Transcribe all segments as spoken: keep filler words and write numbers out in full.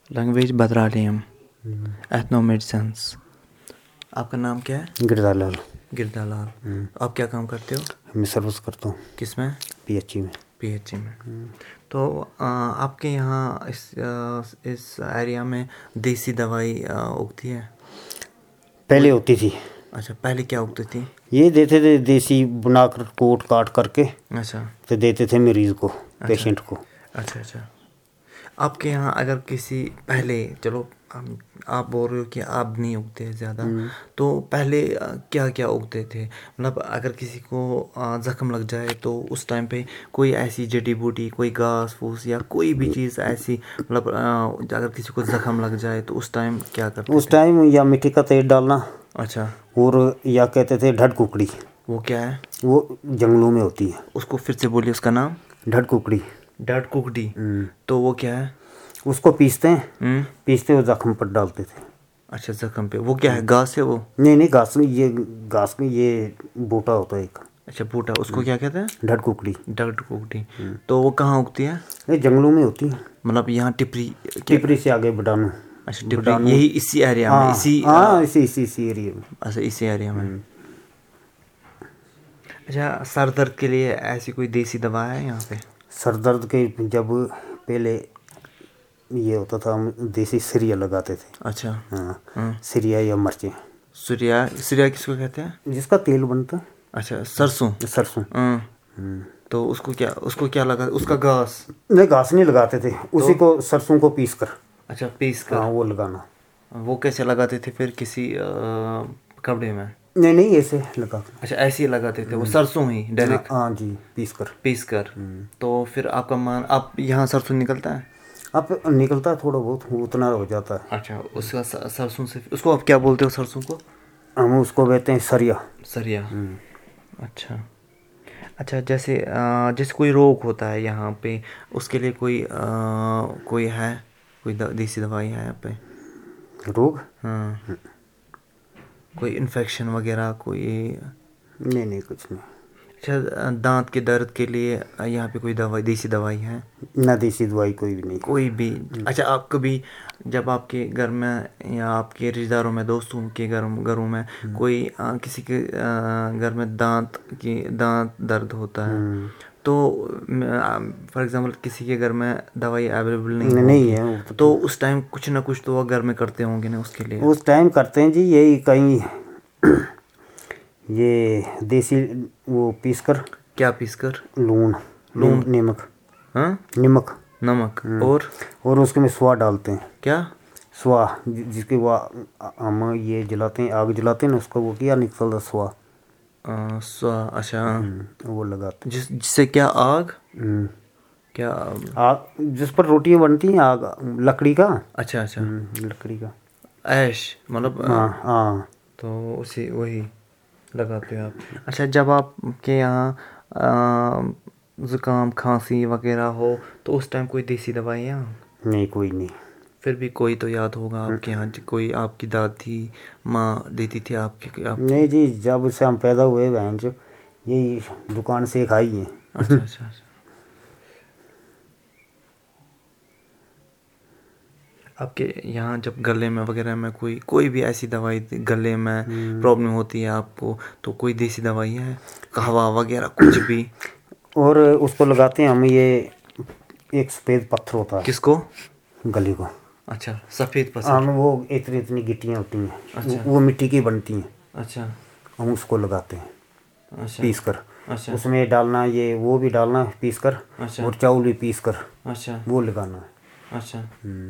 Language बदरालियम, ethno medicines. आपका नाम क्या है? गिरदार लाल। गिरदार लाल। आप क्या काम करते हो? मैं सर्विस करता हूँ। किस में? पीएचई में। पीएचई में। तो आ, आपके यहाँ इस आ, इस एरिया में देसी दवाई आ, उगती है? पहले होती थी। अच्छा, पहले क्या उगती थी? ये देते थे देसी बनाकर कोट काट करके। अच्छा। तो देते थे मरीज को, पेशेंट को। अच्छा अच्छा। आपके यहाँ अगर किसी पहले, चलो हम आप बोल रहे हो कि आप नहीं उगते ज़्यादा, तो पहले क्या क्या उगते थे? मतलब अगर किसी को ज़ख्म लग जाए तो उस टाइम पे कोई ऐसी जड़ी बूटी, कोई घास फूस या कोई भी चीज़ ऐसी, मतलब अगर किसी को ज़ख्म लग जाए तो उस टाइम क्या करते थे? उस टाइम या मिट्टी का तेल डालना। अच्छा। और या कहते थे ढड कुकड़ी। वो क्या है? वो जंगलों में होती है। उसको फिर से बोलिए, उसका नाम? ढड कुकड़ी। ढड कुकड़ी। तो वो क्या है? उसको पीसते हैं, पीसते हुए जख्म पर डालते थे। अच्छा, जख्म पे। वो क्या है, घास है वो? नहीं नहीं, घास में, ये घास में ये बूटा होता है एक। अच्छा, बूटा, उसको क्या कहते हैं? ढड कुकड़ी। ढड कुकड़ी। तो वो कहाँ उगती है? ये जंगलों में होती है। मतलब यहाँ टिपरी? टिपरी से आगे बडानू। अच्छा, टिपरी, यही इसी एरिया में? इसी हाँ, इसी इसी इसी एरिया में। अच्छा, इसी एरिया में। अच्छा, सर दर्द के लिए ऐसी कोई देसी दवा है यहाँ पे? सर दर्द के जब पहले ये होता था, हम देसी सिरिया लगाते थे। अच्छा। हाँ, सिरिया या मिर्चें। सूर्या, सूर्या किसको कहते हैं? जिसका तेल बनता है। अच्छा, सरसों। सरसों। तो उसको क्या, उसको क्या लगा, उसका घास? नहीं, घास नहीं लगाते थे, उसी को सरसों को पीस कर। अच्छा, पीस कर। हाँ, वो लगाना। वो कैसे लगाते थे फिर? किसी कपड़े में? नहीं नहीं, ऐसे लगा। अच्छा, ऐसे ही लगाते थे वो, सरसों ही डायरेक्ट? हाँ जी, पीस कर। पीस कर। तो फिर आपका मान, आप यहाँ सरसों निकलता है? अब निकलता है थोड़ा बहुत, उतना हो जाता है। अच्छा, उसका सरसों से, उसको आप क्या बोलते हो सरसों को? हम उसको कहते हैं सरिया। सरिया। अच्छा अच्छा। जैसे जैसे कोई रोग होता है यहाँ पे, उसके लिए कोई आ, कोई है, कोई देसी दवाई है यहाँ पे? रोग? हाँ, कोई इन्फेक्शन वगैरह कोई? नहीं नहीं, कुछ नहीं। अच्छा, दांत के दर्द के लिए यहाँ पे कोई दवाई, देसी दवाई है? ना, देसी दवाई कोई भी नहीं। कोई भी? अच्छा, आप कभी जब आपके घर में या आपके रिश्तेदारों में, दोस्तों के घर घरों में कोई आ, किसी के घर में दांत की दांत दर्द होता है, तो फॉर एग्जांपल किसी के घर में दवाई अवेलेबल नहीं होगी, नहीं है तो, तो उस टाइम कुछ ना कुछ तो वो घर में करते होंगे ना उसके लिए? उस टाइम करते हैं जी, यही कहीं ये देसी वो पीस कर। क्या पीस कर? लून, लून, नमक। हाँ, नमक, नमक। और और उसके में स्वाह डालते हैं। क्या? स्वाह, जिसके वो हम ये जलाते हैं, आग जलाते हैं ना, उसका वो क्या निकलता स्वाह। स्वाह। अच्छा, वो लगाते जिस जिससे क्या? आग? क्या आग? जिस पर रोटियां बनती हैं, आग लकड़ी का। अच्छा अच्छा, लकड़ी का ऐश, मतलब हाँ हाँ। तो उसी वही लगाते हो आप? अच्छा, जब आपके यहाँ ज़ुकाम खांसी वगैरह हो तो उस टाइम कोई देसी दवाई है यहाँ? नहीं, कोई नहीं। फिर भी कोई तो याद होगा आपके यहाँ, कोई आपकी दादी माँ देती थी आपके आप? नहीं जी, जब से हम पैदा हुए बहन जो यही दुकान से खाई है। अच्छा अच्छा अच्छा। आपके यहाँ जब गले में वगैरह में कोई कोई भी ऐसी दवाई, गले में प्रॉब्लम होती है आपको, तो कोई देसी दवाई है, कहवा वगैरह कुछ भी? और उसको लगाते हैं हम, ये एक सफ़ेद पत्थर होता है। किसको? गले को। अच्छा, सफ़ेद पत्थर। हम वो इतनी इतनी गिट्टियाँ होती हैं। अच्छा। वो मिट्टी की बनती हैं। अच्छा, हम उसको लगाते हैं। अच्छा, पीस कर। अच्छा, उसमें डालना, ये वो भी डालना है पीस कर। अच्छा, और चावल भी पीस कर अच्छा, वो लगाना है। अच्छा।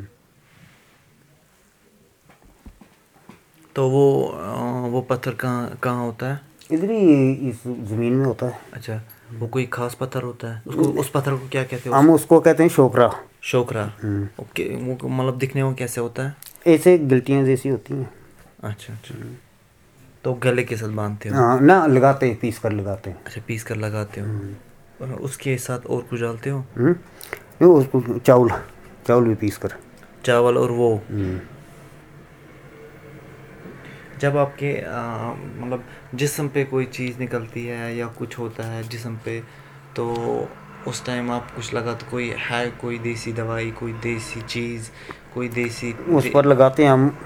तो वो वो पत्थर कहाँ कहाँ होता है? इधर ही इस ज़मीन में होता है। अच्छा, वो कोई खास पत्थर होता है? उसको, उस पत्थर को क्या कहते हैं? हम उसको कहते हैं शोकरा। शोकरा। ओके, वो मतलब दिखने में कैसे होता है? ऐसे गिल्टियाँ जैसी होती हैं। अच्छा अच्छा। तो गले के साथ बांधते हो? हाँ ना, लगाते हैं, पीस कर लगाते हैं। अच्छा, पीस कर लगाते हो। और उसके साथ और कुछ डालते हो? वो उसको चावल चावल भी पीस कर। चावल और वो? जब आपके मतलब जिस्म पे कोई चीज़ निकलती है या कुछ होता है जिस्म पे, तो उस टाइम आप कुछ लगा तो कोई है, कोई देसी दवाई, कोई देसी चीज़ कोई देसी उस पर लगाते हैं हम।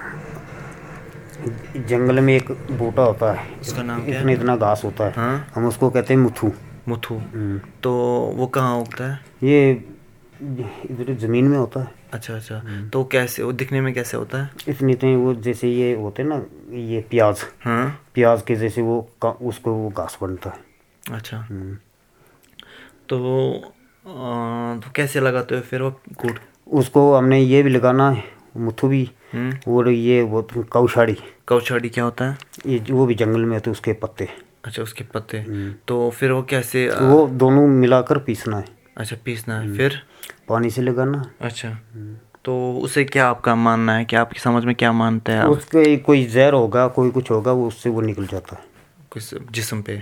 जंगल में एक बूटा होता है, उसका नाम क्या इतना है? इतना घास होता है, हाँ, हम उसको कहते हैं मुथू। मुथु। तो वो कहाँ उगता है? ये इधर ज़मीन में होता है। अच्छा अच्छा। तो कैसे वो दिखने में कैसे होता है? इतने इतने वो जैसे ये होते हैं ना, ये प्याज, हाँ, प्याज के जैसे वो का- उसको वो घास बनता है। अच्छा। तो आ, तो कैसे लगाते हो फिर वो कूट? उसको हमने ये भी लगाना है, मुथू भी, हम्म। और ये वो कौशाड़ी, कौछाड़ी क्या होता है? ये वो भी जंगल में होते उसके पत्ते। अच्छा, उसके पत्ते। तो फिर वो कैसे आ, वो दोनों मिलाकर पीसना है, अच्छा, पीसना है फिर? पानी से लगाना। अच्छा। तो उसे क्या आपका मानना है कि आपकी समझ में क्या मानते हैं आप? उसके कोई जहर होगा, कोई कुछ होगा, वो उससे वो निकल जाता है। किस जिस्म पे?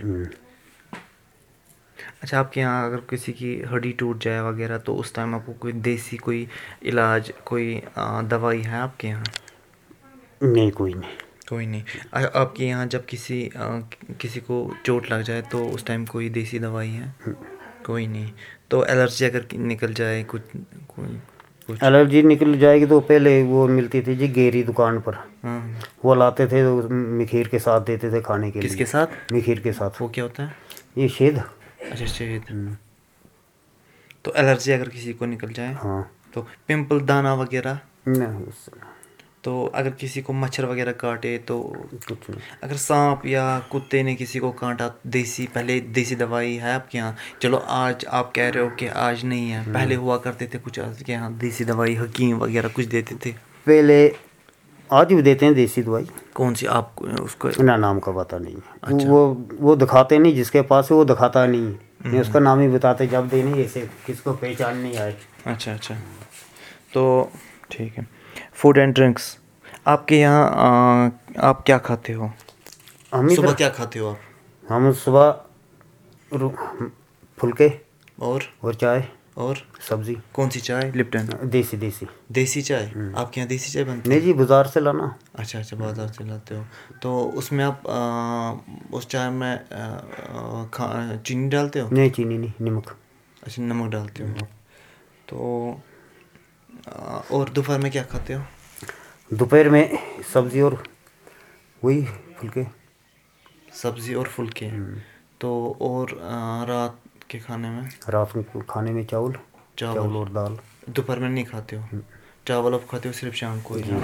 अच्छा, आपके यहाँ अगर किसी की हड्डी टूट जाए वगैरह तो उस टाइम आपको कोई देसी कोई इलाज, कोई आ, दवाई है आपके यहाँ? नहीं, कोई नहीं। कोई नहीं। आ- आपके यहाँ जब किसी आ, किसी को चोट लग जाए तो उस टाइम कोई देसी दवाई है? कोई नहीं। तो एलर्जी अगर कि- निकल जाए कुछ, कोई कुछ? एलर्जी निकल जाएगी तो पहले वो मिलती थी जी गेरी दुकान पर, हाँ। वो लाते थे तो मिखीर के साथ देते थे खाने के किसके लिए। साथ? मिखीर के साथ। वो क्या होता है? ये शेद। अच्छा, शहद। तो एलर्जी अगर किसी को निकल जाए हाँ। तो पिंपल, दाना वगैरह? नहीं, उससे तो अगर किसी को मच्छर वगैरह काटे तो? कुछ नहीं। अगर सांप या कुत्ते ने किसी को काटा, देसी पहले देसी दवाई है आपके यहाँ? चलो आज आप कह रहे हो कि आज नहीं है, पहले हुआ करते थे कुछ आपके यहाँ देसी दवाई, हकीम वगैरह कुछ देते थे? पहले आज भी देते हैं देसी दवाई, कौन सी आप उसको? ना नाम का पता नहीं है। वो वो दिखाते नहीं, जिसके पास है वो दिखाता नहीं है, ये उसका नाम ही बताते जब देने, ऐसे किसको पहचान नहीं आए। अच्छा अच्छा। तो ठीक है। फूड एंड ड्रिंक्स आपके यहाँ आ, आप क्या खाते हो? हम सुबह इधर क्या खाते हो आप? हम सुबह रु- फुलके और और चाय, और सब्जी। कौन सी चाय? लिप्टन? देसी देसी। देसी चाय? आपके यहाँ देसी चाय बनती नहीं है? जी, बाजार से लाना। अच्छा अच्छा, बाजार से लाते हो। तो उसमें आप आ, उस चाय में आ, आ, खा चीनी डालते हो? नहीं, चीनी नहीं, नमक। अच्छा, नमक डालते हो आप। तो आ, और दोपहर में क्या खाते हो? दोपहर में सब्जी और वही फुलके। सब्जी और फुल्के। तो और आ, रात के खाने में? रात में खाने में चावल, चावल। चावल और दाल। दोपहर में नहीं खाते हो? चावल आप खाते हो सिर्फ शाम को ही?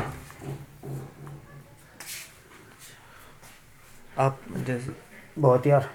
आप जैसे बहुत यार।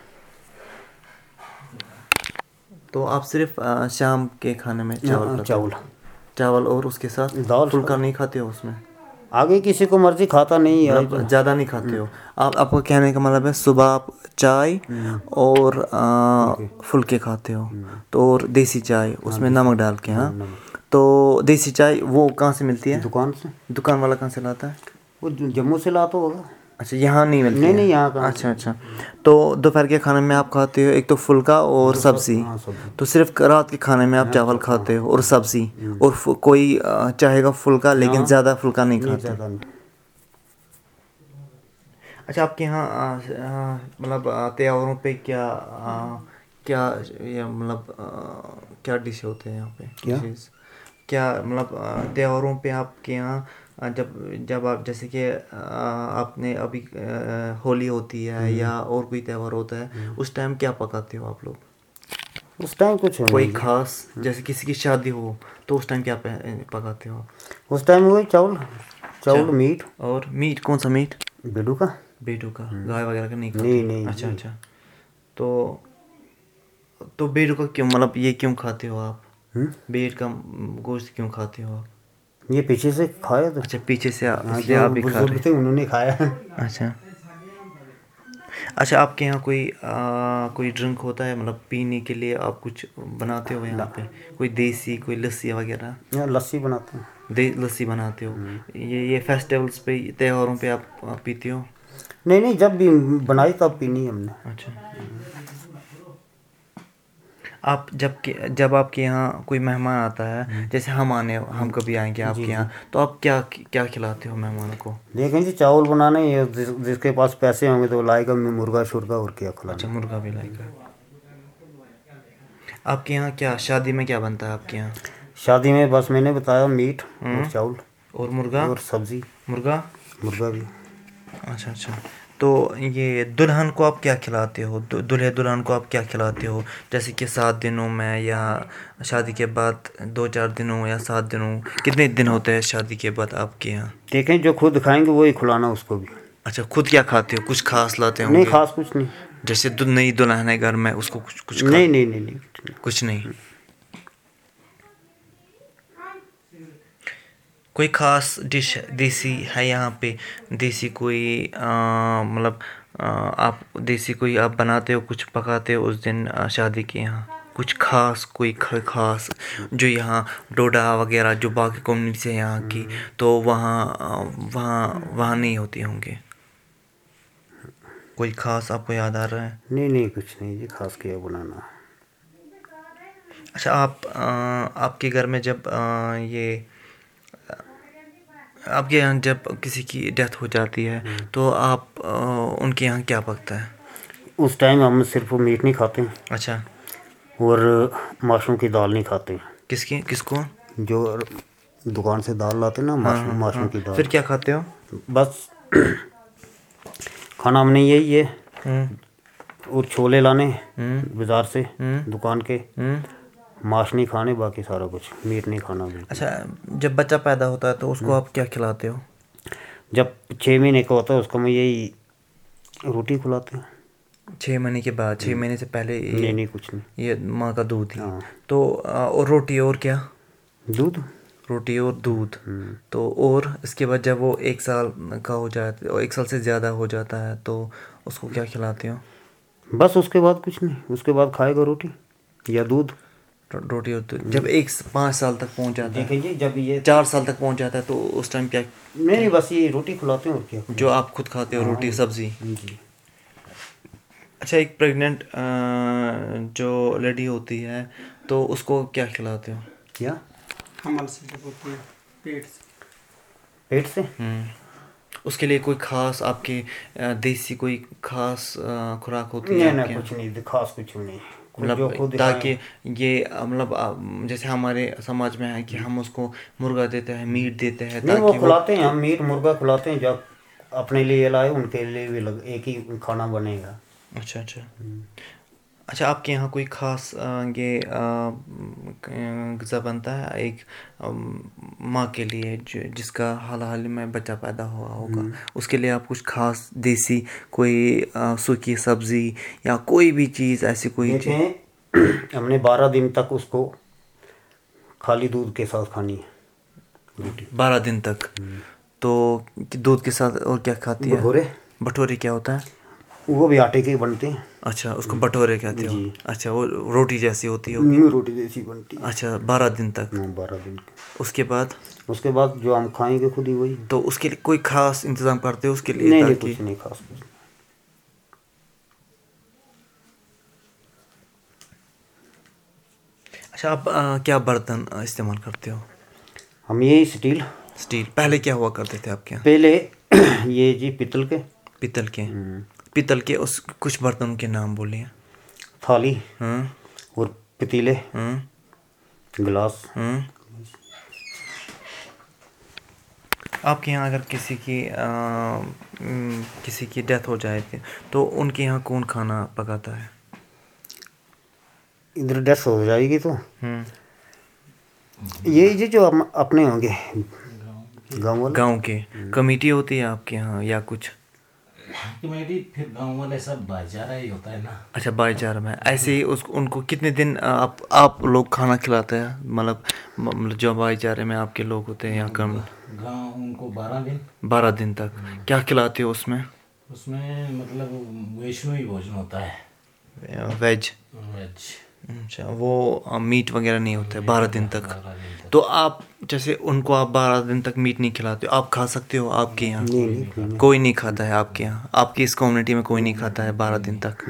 तो आप सिर्फ आ, शाम के खाने में चावल हाँ, खाते हो? चावल। चावल और उसके साथ दाल। फुल्का नहीं खाते हो उसमें? आगे किसी को मर्जी, खाता नहीं है। मतलब ज़्यादा नहीं खाते हो आप? आपको कहने का मतलब है सुबह आप चाय और आ, फुल्के खाते हो। तो और देसी चाय उसमें नमक डाल के? हाँ। तो देसी चाय वो कहाँ से मिलती है? दुकान से। दुकान वाला कहाँ से लाता है? वो जम्मू से लाता होगा। अच्छा, यहाँ नहीं मिलती नहीं है? नहीं, यहाँ कहाँ से? अच्छा अच्छा। तो दोपहर के खाने में आप खाते हो एक तो फुल्का और सब्जी? हाँ, सब्जी। तो सिर्फ रात के खाने में आप चावल खाते हो और सब्जी, और फु- कोई आ, चाहेगा फुल्का लेकिन ज़्यादा फुल्का नहीं नहीं, खाते? ज़्यादा नहीं। अच्छा, आपके यहाँ आ, आ, मतलब आ, त्योहारों पे क्या आ, क्या ये मतलब आ, क्या डिश होते हैं यहाँ पे? क्या? डिशेस क्या मतलब आ, त्योहारों पे आपके यहाँ आ, जब जब आप जैसे कि आ, आपने अभी आ, होली होती है या और कोई त्यौहार होता है, उस टाइम क्या पकाते हो आप लोग? उस टाइम कुछ कोई नहीं। खास जैसे किसी की शादी हो तो उस टाइम क्या पे- पकाते हो आप? उस टाइम वही चावल, चावल मीट। और मीट कौन सा मीट? बेडू का। बेटू का? गाय वगैरह का नहीं खाते? नहीं नहीं। अच्छा अच्छा। तो तो बेटू का क्यों, मतलब ये क्यों खाते हो आप? बेट का गोश्त क्यों खाते हो आप? ये पीछे से खाया तो। अच्छा, पीछे से आ- हाँ, इसलिए जो आप भी खा बुजुर्ग रहे थे उन्होंने खाया। हैं? अच्छा अच्छा। आपके यहाँ कोई आ, कोई ड्रिंक होता है, मतलब पीने के लिए आप कुछ बनाते हो यहाँ पे? कोई देसी, कोई लस्सी वगैरह? यहाँ लस्सी बनाते हैं। दे लस्सी बनाते हो? ये ये फेस्टिवल्स पे, त्योहारों पे आप आप पीते हो? नहीं नहीं, जब भी बनाई तब पीनी हमने। अच्छा। आप जब के जब आपके यहाँ कोई मेहमान आता है, जैसे हम आने हम कभी आएंगे आपके यहाँ, तो आप क्या क्या खिलाते हो मेहमानों को? देखें जी, चावल बनाने, ये जिस, जिसके पास पैसे होंगे तो लाएगा मुर्गा शुर्गा और क्या अच्छा, खिलाना। मुर्गा भी लाएगा। आपके यहाँ क्या शादी में क्या बनता है आपके यहाँ? शादी में बस मैंने बताया मीट और चावल। اور مرغا؟ اور سبزی مرغا مرغا بھی. اچھا اچھا. تو یہ دلہن کو آپ کیا کھلاتے ہو؟ دلہے دلہن کو آپ کیا کھلاتے ہو جیسے کہ سات دنوں میں یا شادی کے بعد دو چار دنوں یا سات دنوں؟ کتنے دن ہوتے ہیں شادی کے بعد آپ کے یہاں؟ دیکھیں جو خود کھائیں گے وہی کھلانا اس کو بھی. اچھا خود کیا کھاتے ہو؟ کچھ خاص لاتے ہوں نہیں گے خاص کچھ نہیں. جیسے نئی دلہن ہے گھر میں اس کو کچھ کچھ کھا نہیں نہیں نہیں نہیں کچھ نہیں. کچھ نہیں. کوئی خاص ڈش دیسی ہے یہاں پہ؟ دیسی کوئی مطلب آپ دیسی کوئی آپ بناتے ہو کچھ پکاتے ہو اس دن شادی کے یہاں؟ کچھ خاص کوئی خاص جو یہاں ڈوڈا وغیرہ جو باقی کمیونٹی ہے یہاں کی تو وہاں وہاں وہاں نہیں ہوتی ہوں گے؟ کوئی خاص آپ کو یاد آ رہا ہے؟ نہیں نہیں کچھ نہیں جی خاص کیا بنانا. اچھا آپ آپ کے گھر میں جب یہ آپ کے یہاں جب کسی کی ڈیتھ ہو جاتی ہے تو آپ ان کے یہاں کیا پکتا ہے؟ اس ٹائم ہم صرف میٹ نہیں کھاتے ہیں. اچھا. اور ماشروم کی دال نہیں کھاتے. کس کی کس کو؟ جو دکان سے دال لاتے نا ہاں ہاں ماشروم ہاں. کی دال. پھر کیا کھاتے ہو؟ بس کھانا ہم نے یہی ہے. ہوں اور چھولے لانے ہوں بازار سے ہوں دکان کے. ہوں. ماش نہیں کھانے باقی سارا کچھ میٹ نہیں کھانا بالکل. اچھا جب بچہ پیدا ہوتا ہے تو اس کو آپ کیا کھلاتے ہو؟ جب چھ مہینے کا ہوتا ہے اس کو میں یہی روٹی کھلاتے ہیں. چھ مہینے کے بعد؟ چھ مہینے سے پہلے یہ نہیں نہیں کچھ نہیں. یہ ماں کا دودھ ہی ہاں تو اور روٹی اور کیا؟ دودھ. روٹی اور دودھ. تو اور اس کے بعد جب وہ ایک سال کا ہو جاتا ہے ایک سال سے زیادہ ہو جاتا ہے تو اس کو کیا کھلاتے ہو؟ بس اس کے بعد کچھ نہیں. اس کے بعد کھائے گا روٹی یا دودھ. روٹی اور دودھ. جب ایک پانچ سال تک پہنچ جاتا ہے دیکھیں جی جب یہ چار سال تک پہنچ جاتا ہے تو اس ٹائم کیا؟ نہیں نہیں بس یہ روٹی کھلاتے ہیں اور کیا. جو آپ خود کھاتے ہو روٹی سبزی؟ جی. اچھا ایک پریگننٹ جو لیڈی ہوتی ہے تو اس کو کیا کھلاتے ہو؟ کیا؟ حمل سے جب ہوتی ہے پیٹ سے. پیٹ سے. ہوں. اس کے لیے کوئی خاص آپ کے دیسی کوئی خاص خوراک ہوتی ہے نہیں آپ نہیں کے کچھ نہیں خاص کچھ نہیں. مطلب جو خود تاکہ یہ مطلب جیسے ہمارے سماج میں ہے کہ ہم اس کو مرغا دیتے ہیں میٹ دیتے ہیں نہیں وہ تاکہ کھلاتے ہیں ہم میٹ مرغا کھلاتے ہیں. جب اپنے لیے لائے ان کے لیے بھی لگ ایک ہی کھانا بنے گا. اچھا اچھا. اچھا آپ کے یہاں کوئی خاص یہ غذا بنتا ہے ایک ماں کے لیے جس کا حال حال میں بچہ پیدا ہوا ہوگا اس کے لیے آپ کچھ خاص دیسی کوئی سوکھی سبزی یا کوئی بھی چیز ایسی کوئی چیز؟ دیکھیں ہم نے بارہ دن تک اس کو خالی دودھ کے ساتھ کھانی ہے روٹی. بارہ دن تک؟ تو دودھ کے ساتھ اور کیا کھاتی ہے؟ بھٹورے. بھٹورے کیا ہوتا ہے؟ وہ بھی آٹے کے بنتے ہیں. اچھا اس کو بھٹورے کہتے ہو؟ جی. اچھا وہ روٹی جیسی ہوتی ہوگی؟ روٹی جیسی بنتی ہے. اچھا بارہ دن تک. بارہ دن. اس کے بعد؟ اس کے بعد جو ہم کھائیں گے خود ہی وہی. تو اس کے لیے کوئی خاص انتظام کرتے ہو اس کے لیے نہیں نہیں تاکہ؟ کچھ نہیں خاص کچھ. اچھا آپ کیا برتن استعمال کرتے ہو؟ ہم یہی اسٹیل. اسٹیل. پہلے کیا ہوا کرتے تھے آپ کے یہاں؟ پہلے یہ جی پتل کے. پتل کے. پتل کے اس کچھ برتنوں کے نام بولیے. تھالی. ہاں. اور پتیلے. ہاں. گلاس. ہاں. آپ کے یہاں اگر کسی کی کسی کی ڈیتھ ہو جائے تھی تو ان کے یہاں کون کھانا پکاتا ہے؟ ادھر ڈیتھ ہو جائے گی تو ہوں یہی جی جو اپنے ہوں گے گاؤں والے. گاؤں کے کمیٹی ہوتی ہے آپ کے یہاں یا کچھ؟ کمیٹی پھر گاؤں والے سب بھائی چارہ ہی ہوتا ہے نا. اچھا بھائی چارہ میں ایسے ہی اس ان کو کتنے دن آپ آپ لوگ کھانا کھلاتے ہیں مطلب جو بھائی چارے میں آپ کے لوگ ہوتے ہیں یا کم؟ گاؤں ان کو بارہ دن. بارہ دن تک کیا کھلاتے ہو اس میں؟ اس میں مطلب ویشنو ہی بھوجن ہوتا ہے. ویج. ویج. اچھا وہ میٹ وغیرہ نہیں ہوتا ہے بارہ دن تک. تو آپ جیسے ان کو آپ بارہ دن تک میٹ نہیں کھلاتے آپ کھا سکتے ہو آپ کے یہاں؟ کوئی نہیں کھاتا ہے آپ کے یہاں؟ آپ کی اس کمیونٹی میں کوئی نہیں کھاتا ہے بارہ دن تک؟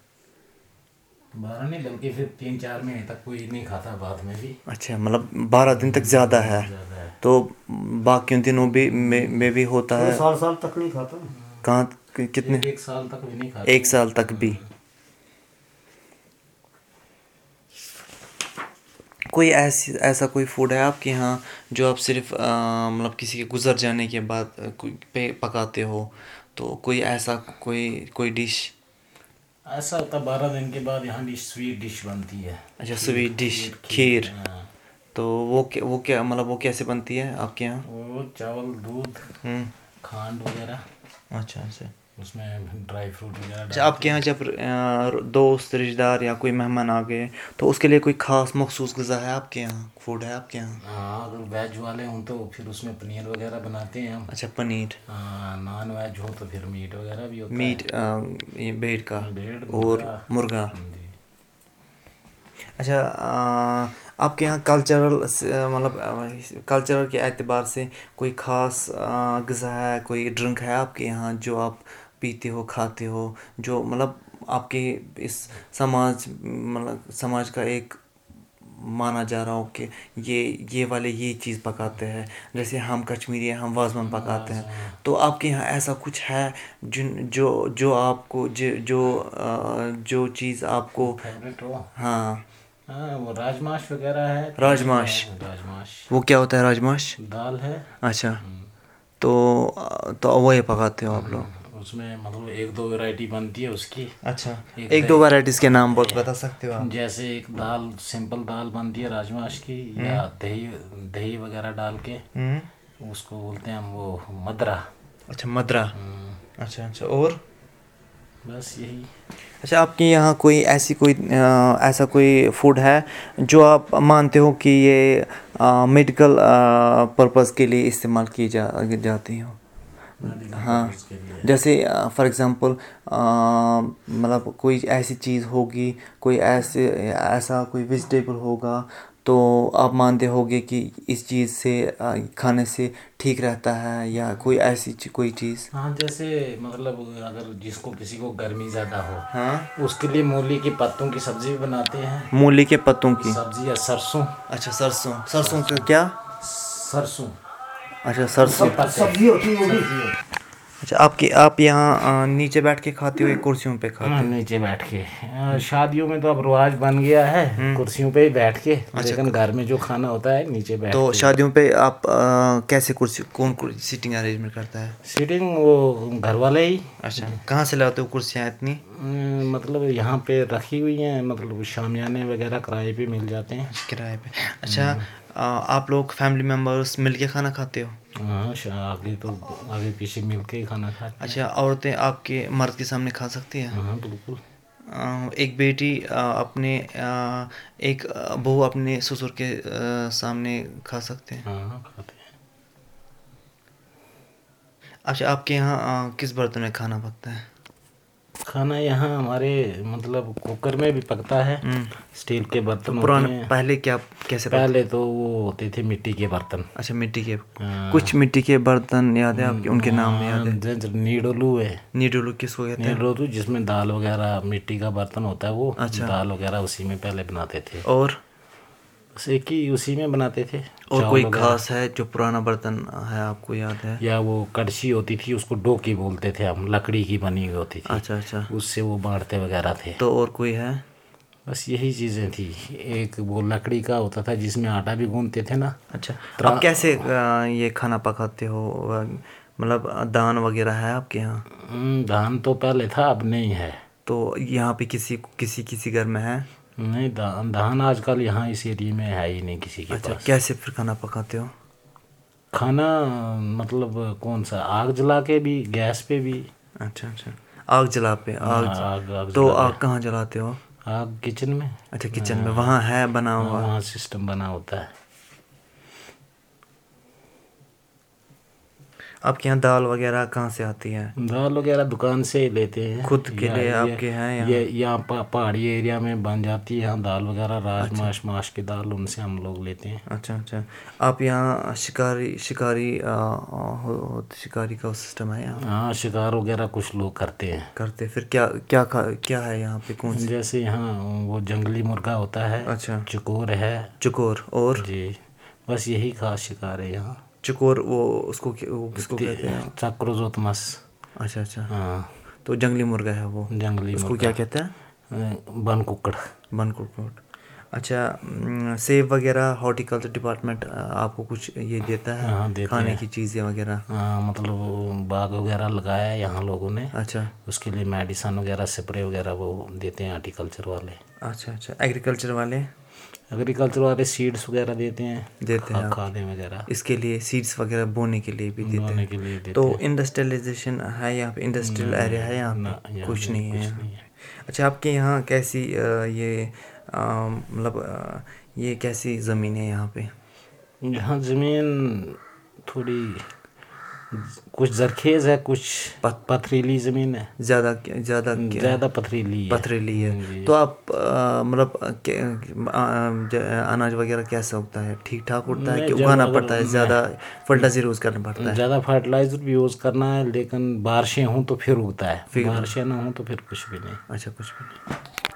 بارہ نہیں بلکہ پھر تین چار مہینے تک کوئی نہیں کھاتا بعد میں بھی. اچھا مطلب بارہ دن تک زیادہ ہے تو باقی دنوں بھی میں بھی ہوتا ہے؟ سال سال تک نہیں کھاتا. کہاں کتنے؟ ایک سال تک بھی نہیں کھاتا. ایک سال تک بھی. کوئی ایسی ایسا کوئی فوڈ ہے آپ کے یہاں جو آپ صرف مطلب کسی کے گزر جانے کے بعد پہ پکاتے ہو؟ تو کوئی ایسا کوئی کوئی ڈش ایسا ہوتا ہے بارہ دن کے بعد یہاں ڈش سویٹ ڈش بنتی ہے. اچھا سویٹ ڈش کھیر. تو وہ وہ کیا مطلب وہ کیسے بنتی ہے آپ کے یہاں؟ وہ چاول دودھ کھانڈ وغیرہ. اچھا اچھا. اس میں ڈرائی فروٹ وغیرہ. اچھا آپ کے یہاں جب دوست رشتہ دار یا کوئی مہمان آ گئے تو اس کے لیے کوئی خاص مخصوص غذا ہے آپ کے یہاں، فوڈ ہے آپ کے یہاں؟ ہاں اگر ویج والے ہوں تو پھر اس میں پنیر وغیرہ بناتے ہیں ہم. اچھا پنیر. ہاں نان ویج ہو تو پھر میٹ وغیرہ بھی ہوتا ہے. میٹ یہ بھیڑ کا بھیڑ اور مرغا. اچھا آپ کے یہاں کلچرل مطلب کلچرل کے اعتبار سے کوئی خاص غذا ہے، کوئی ڈرنک ہے آپ کے یہاں جو آپ پیتے ہو کھاتے ہو، جو مطلب آپ کے اس سماج مطلب سماج کا ایک مانا جا رہا ہو کہ یہ یہ والے یہ چیز پکاتے ہیں، جیسے ہم کشمیری ہیں ہم وازوان پکاتے ہیں، تو آپ کے یہاں ایسا کچھ ہے جن جو جو آپ کو جو جو چیز آپ کو فیوریٹ ہو؟ ہاں ہاں وہ راجماش وغیرہ ہے. راجماش. راجماش وہ کیا ہوتا ہے راجماش؟ دال ہے. اچھا تو تو وہی پکاتے ہو آپ لوگ؟ اس میں مطلب ایک دو ویرائٹی بنتی ہے اس کی. اچھا ایک دو ویرائٹیز کے نام بہت بتا سکتے ہو آپ؟ جیسے ایک دال سمپل دال بنتی ہے راجماش کی، یا دہی دہی وغیرہ ڈال کے اس کو بولتے ہیں ہم وہ مدرا. اچھا مدرا. اچھا اچھا اور بس یہی. اچھا آپ کے یہاں کوئی ایسی کوئی ایسا کوئی فوڈ ہے جو آپ مانتے ہو کہ یہ میڈیکل پرپز کے لیے استعمال کی جا جاتی ہو؟ ہاں جیسے فار ایگزامپل مطلب کوئی ایسی چیز ہوگی، کوئی ایسے ایسا کوئی ویجیٹیبل ہوگا تو آپ مانتے ہوگے کہ اس چیز سے کھانے سے ٹھیک رہتا ہے، یا کوئی ایسی کوئی چیز؟ ہاں جیسے مطلب اگر جس کو کسی کو گرمی زیادہ ہو ہاں اس کے لیے مولی کے پتوں کی سبزی بھی بناتے ہیں. مولی کے پتوں کی سبزی یا سرسوں. اچھا سرسوں. سرسوں کا کیا؟ سرسوں. اچھا سرسوں سبزی ہوتی ہے وہ بھی. اچھا آپ کی آپ یہاں نیچے بیٹھ کے کھاتے ہو یا کرسیوں پہ کھاتے ہو؟ نیچے بیٹھ کے. شادیوں میں تو اب رواج بن گیا ہے کرسیوں پہ ہی بیٹھ کے، لیکن گھر میں جو کھانا ہوتا ہے نیچے بیٹھ کے. تو شادیوں پہ آپ کیسے کرسی کون سیٹنگ ارینجمنٹ کرتا ہے؟ سیٹنگ وہ گھر والے ہی. اچھا کہاں سے لاتے ہو کرسیاں اتنی؟ مطلب یہاں پہ رکھی ہوئی ہیں، مطلب شامیانے وغیرہ کرائے پہ مل جاتے ہیں. کرائے پہ. اچھا آپ لوگ فیملی ممبرس مل کے کھانا کھاتے ہو؟ ہاں آگے تو آگے پیچھے مل کے ہی کھانا کھاتے ہیں. اچھا عورتیں آپ کے مرد کے سامنے کھا سکتی ہیں؟ ہاں بالکل. ایک بیٹی اپنے ایک بہو اپنے سسر کے سامنے کھا سکتے ہیں؟ ہاں کھاتے ہیں. اچھا آپ کے یہاں کس برتن میں کھانا پکتا ہے؟ کھانا یہاں ہمارے مطلب کوکر میں بھی پکتا ہے، اسٹیل کے برتن ہوتے پرانے ہیں. پہلے کیا کیسے پہلے تو وہ ہوتے تھے مٹی کے برتن. اچھا مٹی کے کچھ مٹی کے برتن یاد ہے آپ کے؟ ان کے نام یاد ہے؟ نیڈولو ہے. نیڈولو کس کو کہتے ہیں؟ نیڈولو جس میں دال وغیرہ مٹی کا برتن ہوتا ہے، وہ دال وغیرہ اسی میں پہلے بناتے تھے. اور بس ایک ہی اسی میں بناتے تھے. اور کوئی خاص ہے جو پرانا برتن ہے آپ کو یاد ہے؟ یا وہ کڑچی ہوتی تھی، اس کو ڈوکی بولتے تھے ہم، لکڑی کی بنی ہوئی ہوتی تھی. اچھا اچھا. اس سے وہ بانٹتے وغیرہ تھے. تو اور کوئی ہے؟ بس یہی چیزیں تھی. ایک وہ لکڑی کا ہوتا تھا جس میں آٹا بھی گوندتے تھے نا. اچھا آپ کیسے یہ کھانا پکاتے ہو؟ مطلب دان وغیرہ ہے آپ کے یہاں؟ دان تو پہلے تھا، اب نہیں ہے. تو یہاں پہ کسی کسی کسی گھر میں ہے؟ نہیں دان دان آج کل یہاں اس ایریے میں ہے ہی نہیں کسی کے پاس. اچھا کیسے پھر کھانا پکاتے ہو؟ کھانا مطلب کون سا، آگ جلا کے بھی، گیس پہ بھی. اچھا اچھا آگ جلا پہ آگ. تو آگ کہاں جلاتے ہو؟ آگ کچن میں. اچھا کچن میں وہاں ہے بنا ہوا؟ وہاں سسٹم بنا ہوتا ہے. آپ کے یہاں دال وغیرہ کہاں سے آتی ہے؟ دال وغیرہ دکان سے لیتے ہیں. خود کے لیے آپ کے ہیں یہاں؟ یہ یہاں پہاڑی ایریا میں بن جاتی ہے یہاں دال وغیرہ، راجماش ماش کی دال، ان سے ہم لوگ لیتے ہیں. اچھا اچھا آپ یہاں شکاری شکاری شکاری کا سسٹم ہے یہاں؟ ہاں شکار وغیرہ کچھ لوگ کرتے ہیں. کرتے پھر کیا کیا کیا ہے یہاں پہ کون سی؟ جیسے یہاں وہ جنگلی مرغا ہوتا ہے. اچھا چکور ہے. چکور اور جی بس یہی خاص شکار ہے یہاں. چکور وہ اس کو وہ کس کو کہتے ہیں؟ چکروزوتمس. اچھا اچھا ہاں تو جنگلی مرغا ہے وہ. جنگلی اس کو مرغا. کیا کہتے ہیں؟ بن ککڑ. بن ککڑ. اچھا سیب وغیرہ ہارٹیکلچر ڈپارٹمنٹ آپ کو کچھ یہ دیتا ہاں ہے دیتے کھانے ہیں. کی چیزیں وغیرہ؟ ہاں مطلب وہ باغ وغیرہ لگایا ہے یہاں لوگوں نے, اچھا اس کے لیے میڈیسن وغیرہ اسپرے وغیرہ وہ دیتے ہیں ہارٹیکلچر والے. اچھا اچھا ایگریکلچر والے ایگریکلچر والے سیڈس وغیرہ دیتے ہیں, دیتے ہیں آپ کھادیں وغیرہ اس کے لیے سیڈس وغیرہ بونے کے لیے بھی دیتے بونے ہیں. کے لیے دیتے تو ہیں. انڈسٹریلائزیشن ہے یہاں پہ, انڈسٹریل ایریا ہے یہاں نہ پہ؟ یہاں کچھ پہ نہیں ہے کچھ یہاں نہیں پہ. ہے. اچھا آپ کے یہاں کیسی یہ مطلب یہ کیسی زمین ہے یہاں پہ؟ یہاں زمین تھوڑی کچھ زرخیز ہے, کچھ پتھریلی زمین ہے. زیادہ زیادہ زیادہ پتھریلی ہے. پتھریلی ہے. جی. تو آپ مطلب اناج وغیرہ کیسا ہوتا ہے؟ ٹھیک ٹھاک ہوتا ہے میں کہ جب اگانا اگر پڑتا ہے, زیادہ فرٹیلائزر یوز کرنا پڑتا ہے؟ زیادہ فرٹیلائزر بھی یوز کرنا ہے, لیکن بارشیں ہوں تو پھر اگتا ہے, پھر بارشیں نہ ہوں تو پھر کچھ بھی نہیں. اچھا کچھ بھی نہیں.